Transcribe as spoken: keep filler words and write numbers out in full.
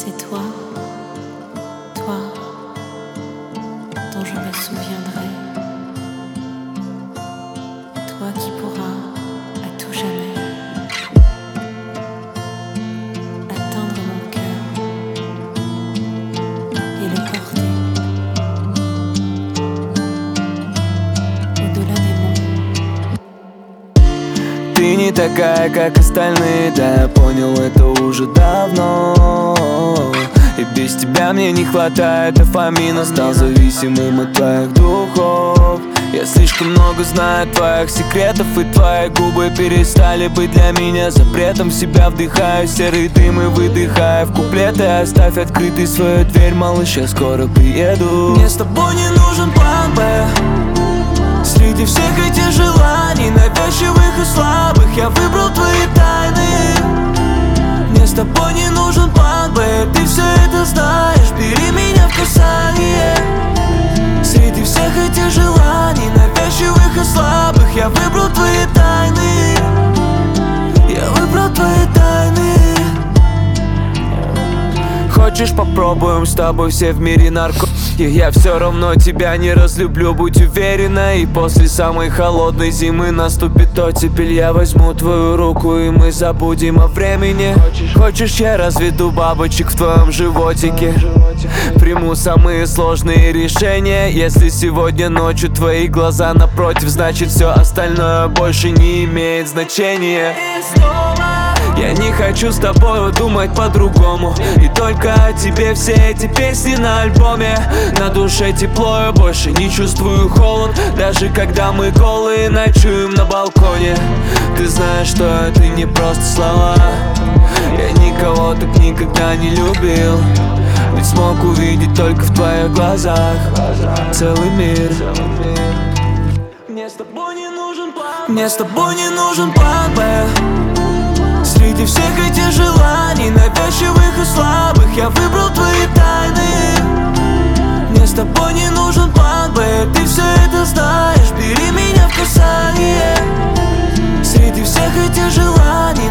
C'est toi, toi, dont je me souviendrai. Toi qui pourras, à tout jamais, atteindre mon cœur et le porter au-delà des monts. Ты не такая, как остальные, да, я понял это уже давно. И без тебя мне не хватает дофамина. Стал зависимым от твоих духов. Я слишком много знаю твоих секретов, и твои губы перестали быть для меня запретом. В себя вдыхаю серый дым и выдыхаю в куплеты. Оставь открытой свою дверь, малыш, я скоро приеду. Мне с тобой не нужен план Б. Среди всех этих желаний, навязчивых и слабых, я выбрал твои тайны. Мне с тобой не нужен план Б, ты все это знаешь, бери меня в касание. Среди всех этих желаний, навязчивых и слабых, я выбрал твои тайны. Я выбрал твои тайны. Хочешь, попробуем с тобой все в мире наркотики? Я все равно тебя не разлюблю, будь уверена. И после самой холодной зимы наступит оттепель. Я возьму твою руку, и мы забудем о времени. Хочешь, я разведу бабочек в твоем животике? Приму самые сложные решения. Если сегодня ночью твои глаза напротив, значит все остальное больше не имеет значения. Я не хочу с тобой думать по-другому, и только о тебе все эти песни на альбоме. На душе тепло, я больше не чувствую холод, даже когда мы голые ночуем на балконе. Ты знаешь, что это не просто слова. Я никого так никогда не любил, ведь смог увидеть только в твоих глазах целый мир. Мне с тобой не нужен план Б. Мне с тобой не нужен план Б. Среди всех этих желаний, навязчивых и слабых, я выбрал твои тайны. Мне с тобой не нужен план Б, ты все это знаешь, бери меня в касание. Среди всех этих желаний,